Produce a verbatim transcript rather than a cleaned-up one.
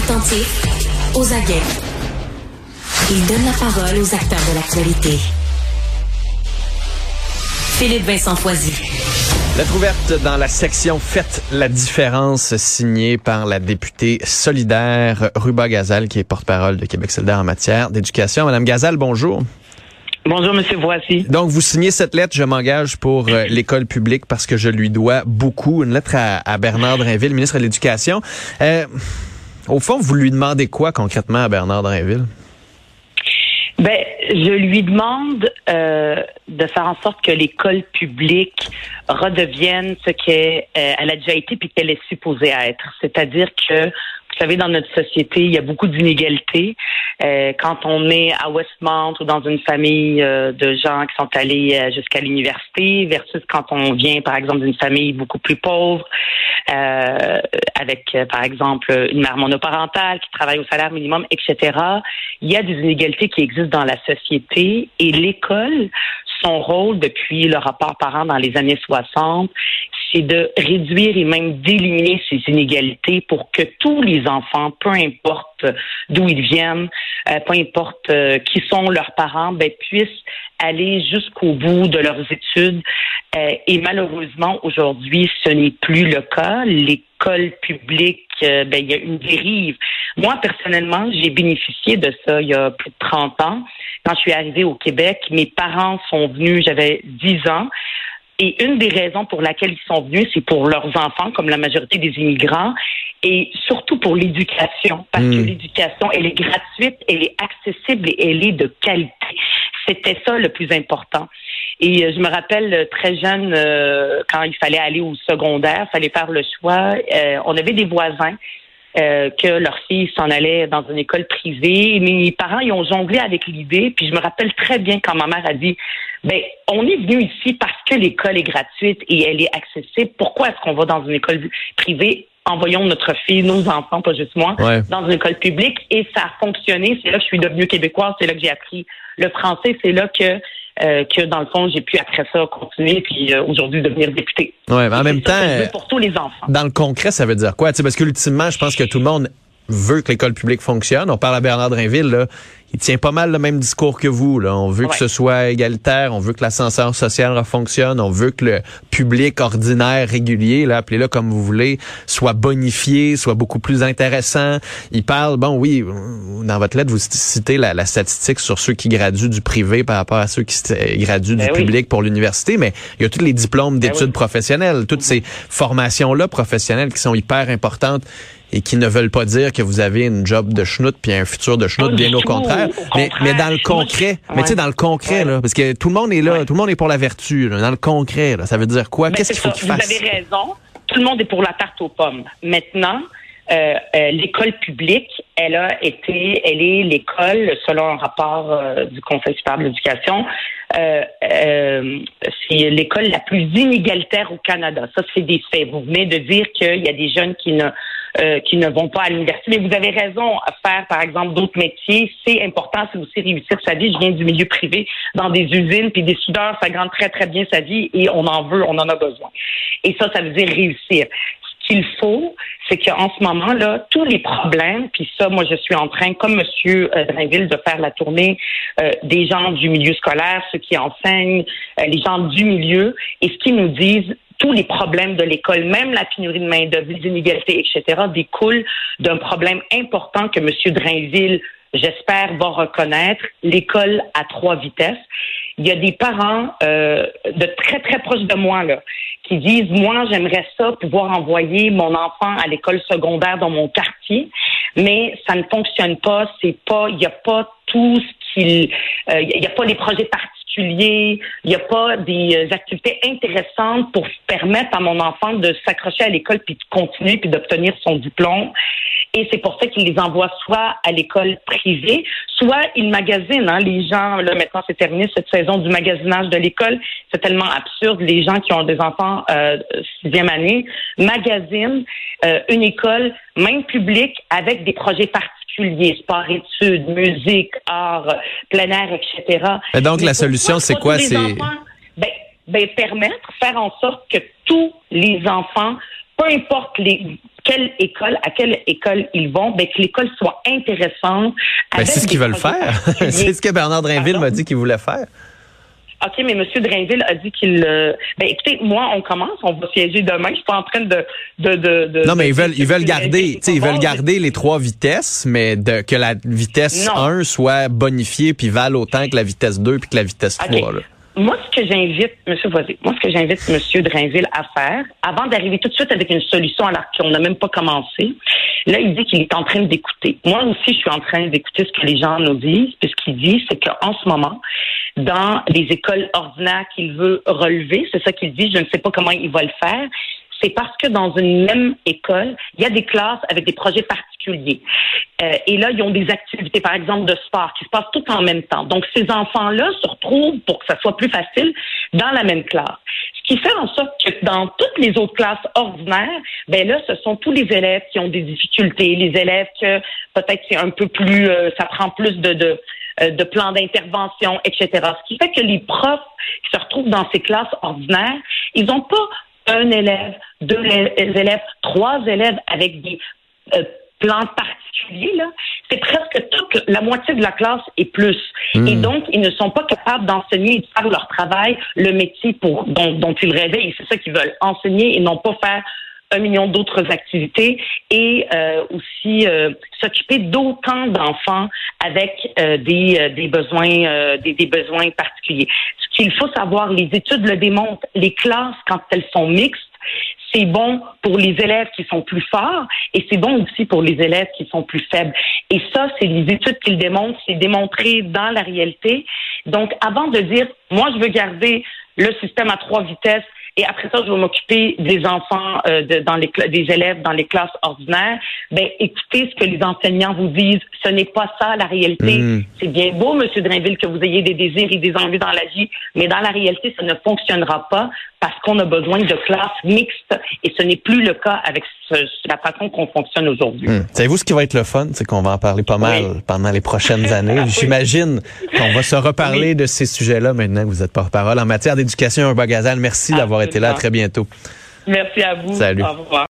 Attentif, aux aguets. Il donne la parole aux acteurs de l'actualité. Philippe Vincent Foisy. Lettre ouverte dans la section Faites la différence, signée par la députée solidaire Ruba Gazal, qui est porte-parole de Québec solidaire en matière d'éducation. Madame Gazal, bonjour. Bonjour, Monsieur Voici. Donc, vous signez cette lettre, je m'engage pour euh, l'école publique parce que je lui dois beaucoup. Une lettre à, à Bernard Drainville, ministre de l'Éducation. Euh, au fond, vous lui demandez quoi concrètement à Bernard Drainville? Ben, je lui demande euh, de faire en sorte que l'école publique redevienne ce qu'elle euh, elle a déjà été puis qu'elle est supposée être. C'est-à-dire que, vous savez, dans notre société, il y a beaucoup d'inégalités. Euh, quand on est à Westmount ou dans une famille euh, de gens qui sont allés euh, jusqu'à l'université versus quand on vient, par exemple, d'une famille beaucoup plus pauvre, euh, avec, euh, par exemple, une mère monoparentale qui travaille au salaire minimum, et cetera. Il y a des inégalités qui existent dans la société et l'école, son rôle depuis le rapport Parent dans les années soixante, c'est de réduire et même d'éliminer ces inégalités pour que tous les enfants, peu importe d'où ils viennent, euh, peu importe euh, qui sont leurs parents, ben, puissent aller jusqu'au bout de leurs études. Euh, et malheureusement, aujourd'hui, ce n'est plus le cas. L'école publique, euh, ben, il y a une dérive. Moi, personnellement, j'ai bénéficié de ça il y a plus de trente ans. Quand je suis arrivée au Québec, mes parents sont venus, j'avais dix ans. Et une des raisons pour laquelle ils sont venus, c'est pour leurs enfants, comme la majorité des immigrants, et surtout pour l'éducation, parce mmh. que l'éducation, elle est gratuite, elle est accessible et elle est de qualité. C'était ça le plus important. Et euh, je me rappelle très jeune, euh, quand il fallait aller au secondaire, il fallait faire le choix. Euh, on avait des voisins euh, que leur fille s'en allait dans une école privée. Et mes parents, ils ont jonglé avec l'idée. Puis je me rappelle très bien quand ma mère a dit, ben, on est venu ici parce que l'école est gratuite et elle est accessible. Pourquoi est-ce qu'on va dans une école privée? Envoyons notre fille, nos enfants, pas juste moi, ouais. dans une école publique. Et ça a fonctionné. C'est là que je suis devenue québécoise. C'est là que j'ai appris le français. C'est là que, euh, que dans le fond, j'ai pu après ça continuer puis euh, aujourd'hui devenir députée. Ouais, mais en même temps, pour tous les enfants. Dans le concret, ça veut dire quoi? T'sais, parce que ultimement, je pense que tout le monde veut que l'école publique fonctionne. On parle à Bernard Drainville, là. Il tient pas mal le même discours que vous, là. On veut ouais. que ce soit égalitaire, on veut que l'ascenseur social fonctionne, on veut que le public ordinaire, régulier, là, appelez-le comme vous voulez, soit bonifié, soit beaucoup plus intéressant. Il parle, bon, oui, dans votre lettre, vous citez la, la statistique sur ceux qui graduent du privé par rapport à ceux qui graduent ben du oui. public pour l'université, mais il y a tous les diplômes d'études ben oui. professionnelles, toutes mm-hmm. ces formations-là professionnelles qui sont hyper importantes et qui ne veulent pas dire que vous avez une job de schnout puis un futur de schnout, bien au contraire. Au mais, contraire. mais dans le concret, ouais. mais tu sais, dans le concret, ouais. là, parce que tout le monde est là, ouais. tout le monde est pour la vertu, là. Dans le concret, là, ça veut dire quoi? Ben, Qu'est-ce qu'il faut qu'il fasse? Vous avez raison. Tout le monde est pour la tarte aux pommes. Maintenant, euh, euh, l'école publique, elle a été, elle est l'école, selon un rapport euh, du Conseil supérieur de l'éducation, euh, euh, c'est l'école la plus inégalitaire au Canada. Ça, c'est des faits. Vous venez de dire qu'il y a des jeunes qui ne Euh, qui ne vont pas à l'université. Mais vous avez raison à faire, par exemple, d'autres métiers. C'est important, c'est aussi réussir sa vie. Je viens du milieu privé, dans des usines, puis des soudeurs, ça gagne très, très bien sa vie et on en veut, on en a besoin. Et ça, ça veut dire réussir. Ce qu'il faut, c'est qu'en ce moment-là, tous les problèmes, puis ça, moi, je suis en train, comme M. Drainville, de faire la tournée euh, des gens du milieu scolaire, ceux qui enseignent, euh, les gens du milieu, et ce qu'ils nous disent, tous les problèmes de l'école, même la pénurie de main-d'œuvre, les inégalités, et cetera, découlent d'un problème important que M. Drainville, j'espère, va reconnaître, l'école à trois vitesses. Il y a des parents euh, de très, très proches de moi là qui disent, moi, j'aimerais ça, pouvoir envoyer mon enfant à l'école secondaire dans mon quartier, mais ça ne fonctionne pas, c'est pas, il n'y a pas tout ce qu'il, euh, il n'y a pas les projets particuliers, il n'y a pas des activités intéressantes pour permettre à mon enfant de s'accrocher à l'école puis de continuer puis d'obtenir son diplôme. Et c'est pour ça qu'ils les envoient soit à l'école privée, soit ils magasinent. Hein, les gens, là, maintenant, c'est terminé cette saison du magasinage de l'école. C'est tellement absurde. Les gens qui ont des enfants euh, sixième année magasinent euh, une école, même publique, avec des projets particuliers, sport, études, musique, art, plein air, et cetera. Et donc, Mais la solution, c'est quoi? C'est enfants, ben, ben, permettre, faire en sorte que tous les enfants, peu importe les quelle école, à quelle école ils vont, ben, que l'école soit intéressante. Ben, c'est ce qu'ils veulent faire. C'est ce que Bernard Drainville m'a dit qu'il voulait faire. OK, mais M. Drainville a dit qu'il... Euh, ben, écoutez, moi, on commence, on va siéger demain. Je suis pas en train de... de, de, de non, mais de, ils veulent, de, ils veulent de, garder, tu sais, ils veulent de, garder les trois vitesses, mais de, que la vitesse non. un soit bonifiée puis vale autant que la vitesse deux puis que la vitesse okay. trois, là. Moi, ce que j'invite, M. Voisé, moi, ce que j'invite M. Drainville à faire, avant d'arriver tout de suite avec une solution alors qu'on n'a même pas commencé, là, il dit qu'il est en train d'écouter. Moi aussi, je suis en train d'écouter ce que les gens nous disent. Puis ce qu'il dit, c'est qu'en ce moment, dans les écoles ordinaires qu'il veut relever, c'est ça qu'il dit, je ne sais pas comment il va le faire, c'est parce que dans une même école, il y a des classes avec des projets particuliers. Euh, et là, ils ont des activités, par exemple, de sport qui se passent tout en même temps. Donc, ces enfants-là se retrouvent, pour que ça soit plus facile, dans la même classe. Ce qui fait en sorte que dans toutes les autres classes ordinaires, ben là, ce sont tous les élèves qui ont des difficultés, les élèves que peut-être c'est un peu plus, euh, ça prend plus de, de de plans d'intervention, et cetera. Ce qui fait que les profs qui se retrouvent dans ces classes ordinaires, ils n'ont pas un élève, deux élèves, trois élèves avec des euh, plans particuliers, là. C'est presque toute la moitié de la classe et plus. Mmh. Et donc, ils ne sont pas capables d'enseigner et de faire leur travail, le métier pour dont, dont ils rêvaient. Et c'est ça qu'ils veulent, enseigner et non pas faire un million d'autres activités et euh, aussi euh, s'occuper d'autant d'enfants avec euh, des, euh, des besoins euh, des, des besoins particuliers. Ce qu'il faut savoir, les études le démontrent, les classes, quand elles sont mixtes, c'est bon pour les élèves qui sont plus forts et c'est bon aussi pour les élèves qui sont plus faibles. Et ça, c'est les études qui le démontrent, c'est démontré dans la réalité. Donc, avant de dire, moi, je veux garder le système à trois vitesses, et après ça, je vais m'occuper des enfants, euh, de, dans les des élèves dans les classes ordinaires. Ben, écoutez ce que les enseignants vous disent. Ce n'est pas ça la réalité. Mmh. C'est bien beau, M. Drainville, que vous ayez des désirs et des envies dans la vie, mais dans la réalité, ça ne fonctionnera pas parce qu'on a besoin de classes mixtes et ce n'est plus le cas avec ce, la façon qu'on fonctionne aujourd'hui. Mmh. Savez-vous ce qui va être le fun? C'est qu'on va en parler pas mal oui. pendant les prochaines années. Oui. J'imagine qu'on va se reparler oui. de ces sujets-là maintenant que vous êtes porte-parole en matière d'éducation. Urbain Gazal, merci ah, d'avoir été là. À très bientôt. Merci à vous. Salut. Au revoir.